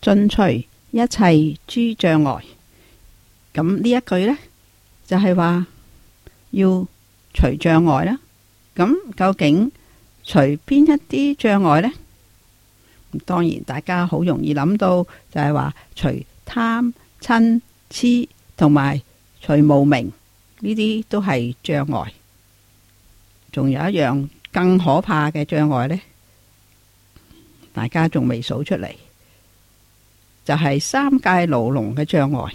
盡除一切諸障礙。咁呢一句呢，就係話要除障礙啦。咁究竟除邊一啲障礙呢？當然大家好容易諗到就係話除貪嗔痴同埋除無明，呢啲都係障礙。仲有一樣更可怕嘅障礙呢，大家仲未數出嚟，就係三界牢籠嘅障礙。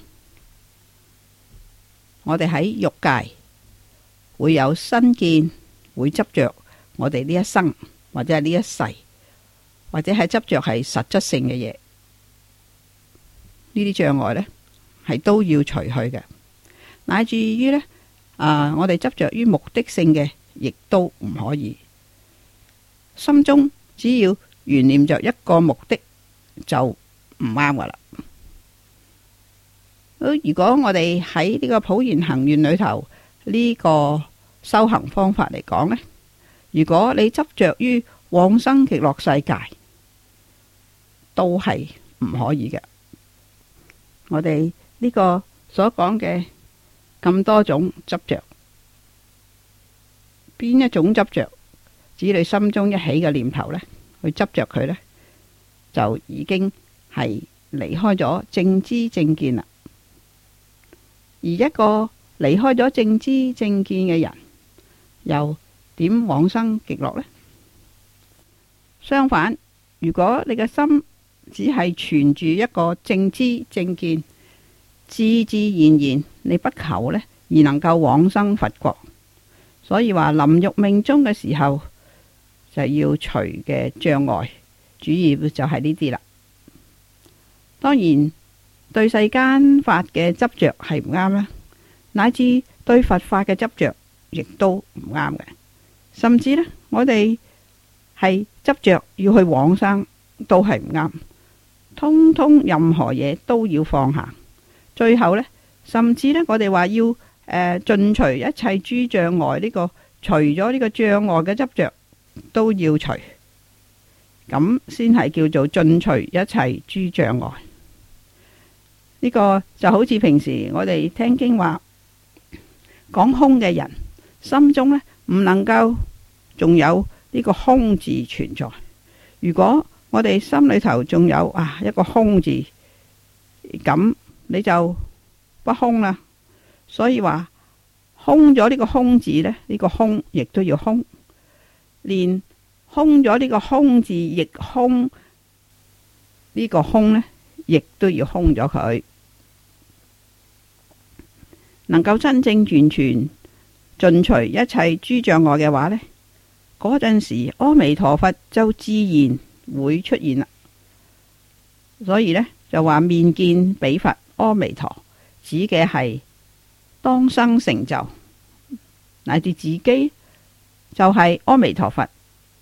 我哋喺欲界會有身見，會執着我哋呢一生或者係呢一世，或者係執着係實質性嘅嘢，呢啲障礙呢係都要除去嘅。乃至於呢，我哋執着於目的性嘅，亦都唔可以。心中只要懸念着一個目的就唔啱噶啦。如果我哋喺呢個普賢行願裏頭呢個修行方法嚟講呢，如果你執着於往生極樂世界，都係唔可以嘅。我哋呢個所講嘅咁多種執着，邊一種執着，只要你心中一起嘅念頭呢，去執着佢呢，就已經係離開咗正知正見啦。而一個離開咗正知正見嘅人，又點往生極樂呢？相反，如果你嘅心只係存住一個正知正見，自自然然你不求呢，而能夠往生佛國。所以話臨欲命終嘅時候，就要除嘅障礙，主要就係呢啲啦。當然對世間法嘅執着係唔啱啦，乃至對佛法嘅執着亦都唔啱嘅。甚至呢，我哋係執着要去往生，都係唔啱。通通任何嘢都要放下。最後呢，甚至呢，我哋話要盡除一切諸障礙，呢個除咗呢個障礙嘅執着都要除，咁先係叫做盡除一切諸障礙。呢個就好似平時我哋聽經話講空嘅人，心中呢唔能夠仲有呢個空字存在。如果我哋心裏頭仲有一個空字，咁你就不空啦。所以話空咗呢個空字呢，呢個空亦都要空，連空咗呢個空字亦空，呢個空呢亦都要空咗佢。能夠真正完全盡除一切諸障礙嘅話呢，嗰陣時阿彌陀佛就自然會出現啦。所以呢，就話面見彼佛阿彌陀，指嘅係當生成就，乃至自己就係阿彌陀佛。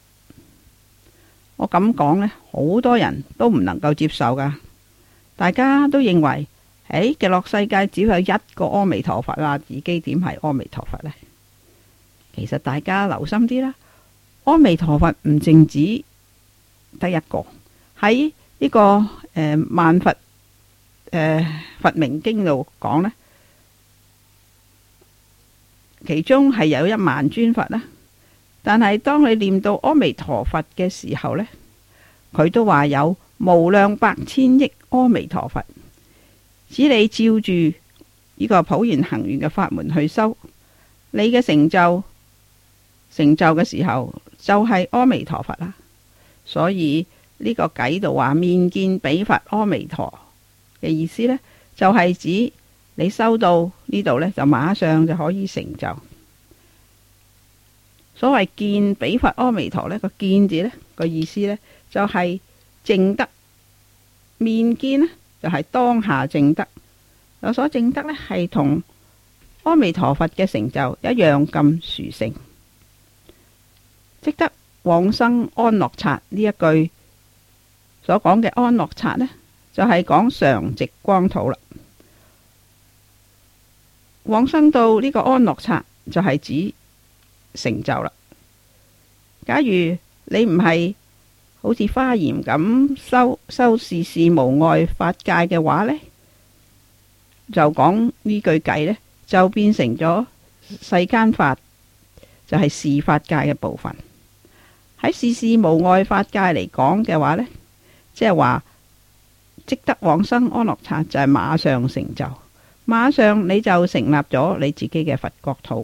我咁講呢，好多人都唔能夠接受噶。大家都認為極樂世界只有一個阿彌陀佛啦，自己點係阿彌陀佛呢？其實大家留心啲啦，阿彌陀佛唔淨止得一個。喺呢個萬佛佛名經度講呢，其中係有10000尊佛啦。但係當你念到阿彌陀佛嘅時候呢，佢都話有無量百千億阿彌陀佛。只你照住呢個普賢行願嘅法門去修，你嘅成就嘅時候就係阿彌陀佛啦。所以呢個偈度話面見彼佛阿彌陀嘅意思呢，就係指你修到呢度呢，就馬上就可以成就。所謂見彼佛阿彌陀呢，個見字呢，個意思呢，就係證得。面見呢，就係當下證得，有所證得呢，係同阿彌陀佛嘅成就一樣咁殊勝，即得往生安樂剎。呢一句所講嘅安樂剎呢，就係講常寂光土啦。往生到呢個安樂剎，就係指成就啦。假如你唔係好似華嚴咁修事事無礙法界嘅話呢，就講呢句偈呢，就變成咗世間法，就係事法界嘅部分。喺事事無礙法界嚟講嘅話呢，即係話即得往生安樂剎，就係馬上成就，馬上你就成立咗你自己嘅佛國土。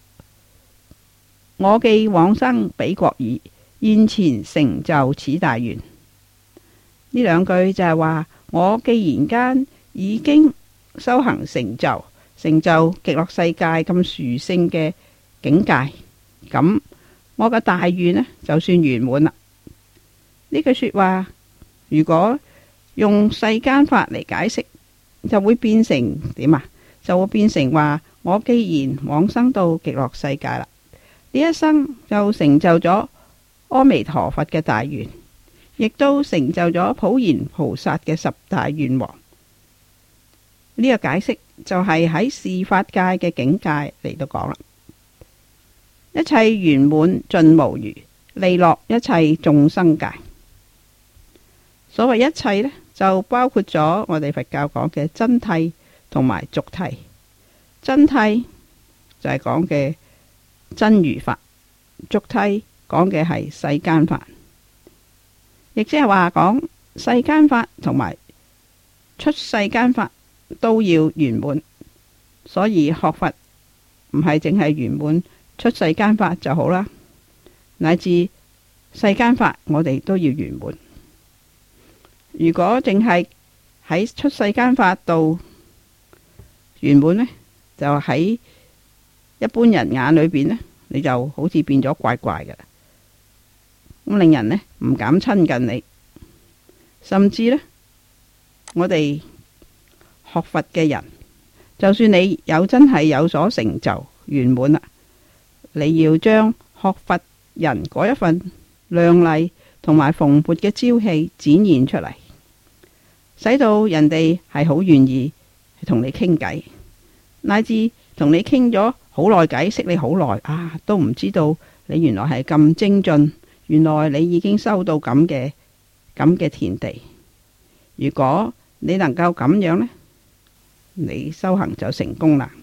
我既往生彼國矣，現前成就此大願。呢兩句就係話，我既然間已經修行成就極樂世界咁殊勝嘅境界，咁我嘅大願呢就算圓滿啦。呢句說話如果用世間法嚟解釋，就會變成點啊？就會變成話，我既然往生到極樂世界啦，呢一生就成就咗阿彌陀佛嘅大願，亦都成就咗普賢菩薩嘅十大願王。呢個解釋就係喺事法界嘅境界嚟到講啦。一切圓滿盡無餘，利樂一切眾生界。所謂一切呢，就包括咗我哋佛教講嘅真諦同埋俗諦。真諦就係講嘅真如法，俗諦講嘅係世間法，亦即係話講世間法同埋出世間法都要圓滿。所以學佛唔係淨係圓滿出世間法就好啦，乃至世間法我哋都要圓滿。如果淨係喺出世間法度圓滿呢，就喺一般人眼裏邊呢，你就好似變咗怪怪嘅啦，咁令人呢唔敢親近你。甚至呢，我哋學佛嘅人，就算你真係有所成就圓滿啦，你要將學佛人嗰一份亮麗同埋蓬勃嘅朝氣展現出嚟，使到人哋係好願意同你傾偈，乃至同你傾咗好耐偈，識你好耐啊，都唔知道你原來係咁精進，原來你已經收到咁嘅田地。如果你能夠咁樣呢，你修行就成功啦。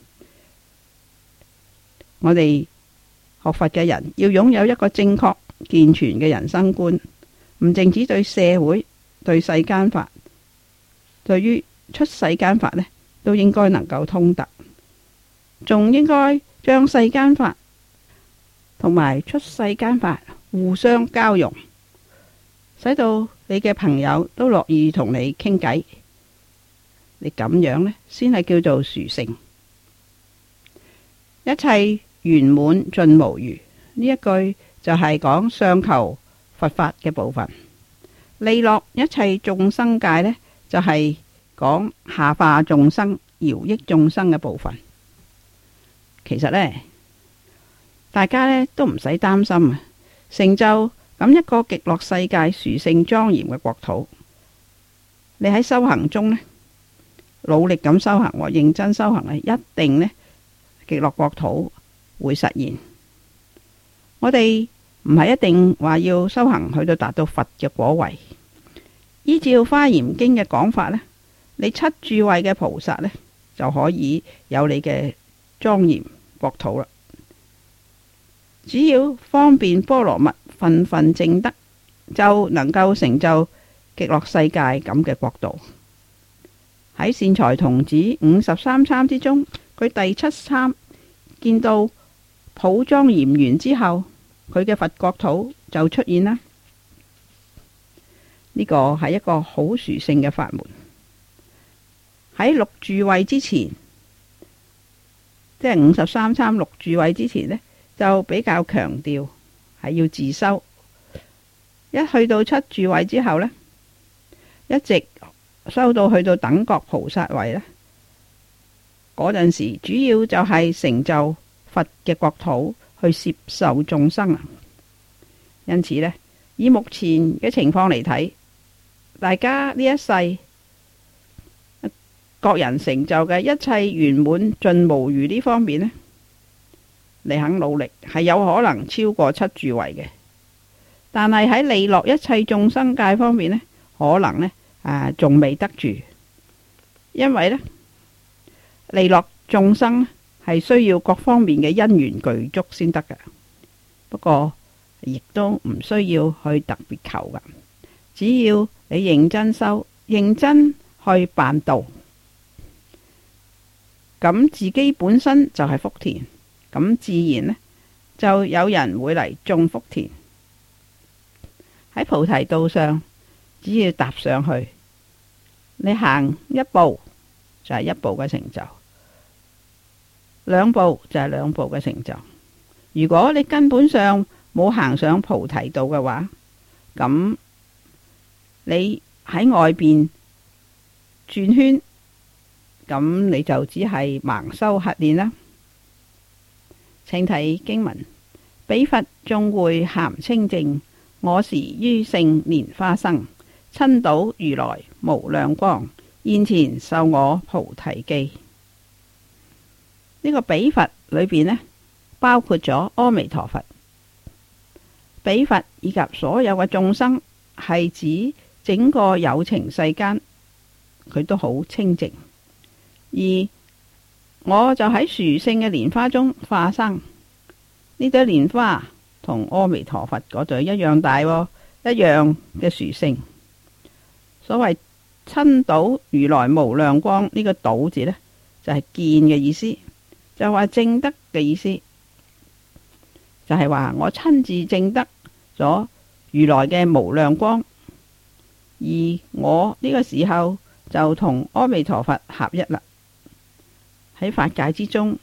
我哋學佛嘅人要擁有一個正確健全嘅人生觀，唔淨止對社會、對世間法，對於出世間法呢，都應該能夠通達，仲應該將世間法同埋出世間法互相交融，使到你嘅朋友都樂意同你傾偈。你咁樣呢，先係叫做殊勝。一切圓滿盡無餘，呢一句就係講上求佛法嘅部分。利樂一切眾生界呢，就係講下化眾生、饒益眾生嘅部分。其實呢，大家呢都唔使擔心啊，成就咁一個極樂世界殊勝莊嚴嘅國土，你喺修行中呢，努力咁修行，認真修行，一定呢極樂國土會實現。我哋唔係一定話要修行去到達到佛嘅果位。依照《華嚴經》嘅講法呢，你七住位嘅菩薩呢，就可以有你嘅莊嚴國土啦。只要方便波羅蜜份份證得，就能夠成就極樂世界咁嘅國度。喺善財童子53參之中，佢第7參見到普莊嚴完之後，佢嘅佛國土就出現啦。呢個係一個好殊勝嘅法門。喺六住位之前，即係53參六住位之前呢，就比較強調係要自修。一去到七住位之後呢，一直修到去到等覺菩薩位呢，嗰陣時主要就係成就佛嘅國土，去攝受眾生啊。因此呢，以目前嘅情況嚟睇，大家呢一世各人成就嘅一切圓滿盡無餘呢方面呢，你肯努力係有可能超過七住位嘅。 但係喺利樂一切眾生界方面呢，可能呢仲未得住，因為呢利樂眾生係需要各方面嘅因緣具足先得㗎。不過亦都唔需要去特別求㗎，只要你認真修，認真去辦道，咁自己本身就係福田，咁自然呢就有人會嚟種福田。喺菩提道上，只要踏上去，你行一步就係一步嘅成就，兩步就係兩步嘅成就。如果你根本上冇行上菩提道嘅話，咁你喺外邊轉圈，咁你就只係盲修瞎練啦。請睇經文：彼佛眾會咸清淨，我時於勝蓮花生，親睹如來無量光，現前授我菩提記。呢個彼佛裏邊呢，包括咗阿彌陀佛。彼佛以及所有嘅眾生，係指整個有情世間，佢都好清淨。而我就喺殊勝嘅蓮花中化生，呢朵蓮花同阿彌陀佛嗰朵一樣大，一樣嘅殊勝。所謂親睹如來無量光，呢個睹字呢，就係見嘅意思，就話證得嘅意思，就係話我親自證得咗如來嘅無量光，而我呢個時候就同阿彌陀佛合一啦。喺法界之中，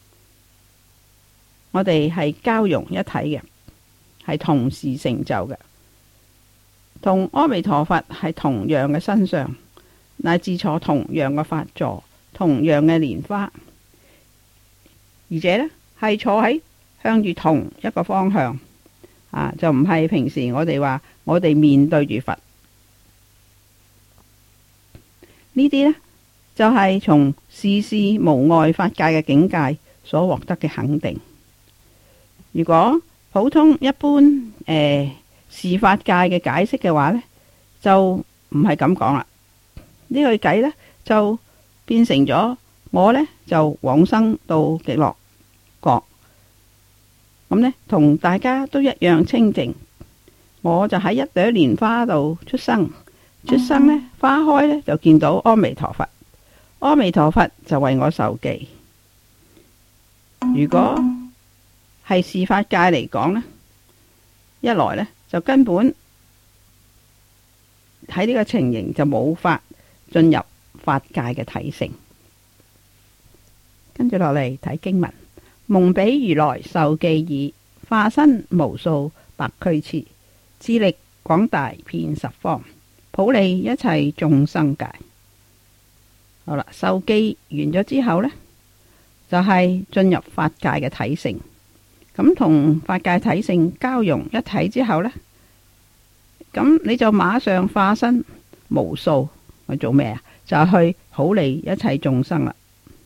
我哋係交融一體嘅，係同時成就嘅，同阿彌陀佛係同樣嘅身上，乃至坐同樣嘅法座，同樣嘅蓮花，而且呢係坐喺向住同一個方向，就唔係平時我哋話我哋面對住佛。呢啲呢就係從事事無礙法界嘅境界所獲得嘅肯定。如果普通一般事法界嘅解釋嘅話呢，就唔係咁講啦。呢句偈呢就變成咗我呢就往生到極樂國，咁呢同大家都一樣清淨。我就喺一朵蓮花度出生，出生呢花開呢就見到阿彌陀佛，阿彌陀佛就為我受記。如果係事法界嚟講呢，一來呢就根本喺呢個情形就冇法進入法界嘅體性。跟住落嚟睇經文：蒙彼如來受記已，化身無數百俱胝，智力廣大遍十方，普利一切眾生界。好啦，受記完咗之後呢，就係進入法界嘅體性。咁同法界體性交融一體之後呢，咁你就馬上化身無數去做咩啊？就係去普利一切眾生啦。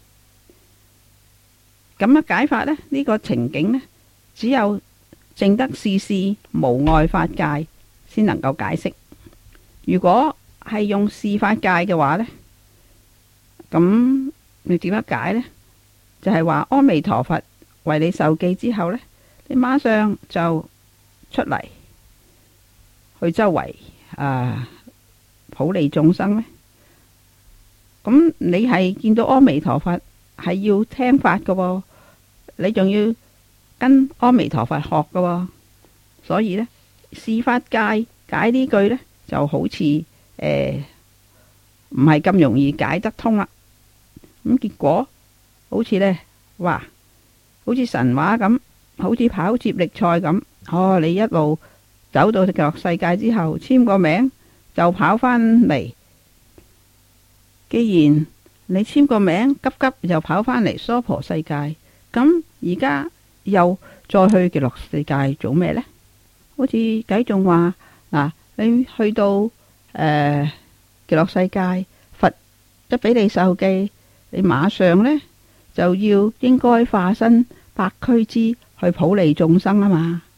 咁樣解法呢，呢個情景呢，只有證得事事無礙法界先能夠解釋。如果係用事法界嘅話呢，咁你點樣解呢？就係話阿彌陀佛為你受記之後呢，你馬上就出嚟去周圍普利眾生呢。咁你係見到阿彌陀佛係要聽法㗎喎，你仲要跟阿彌陀佛學㗎喎，所以呢，事法界解呢句呢，就好似唔係咁容易解得通啦。咁結果好似呢，哇，好似神話咁，好似跑接力賽咁。你一路走到極樂世界之後，簽個名就跑返嚟。既然你簽個名，急急又跑返嚟娑婆世界，咁而家又再去極樂世界做咩呢？好似偈仲話嗱，你去到極樂世界，佛一俾你受記，你馬上呢就要應該化身百俱胝去普利眾生啊嘛。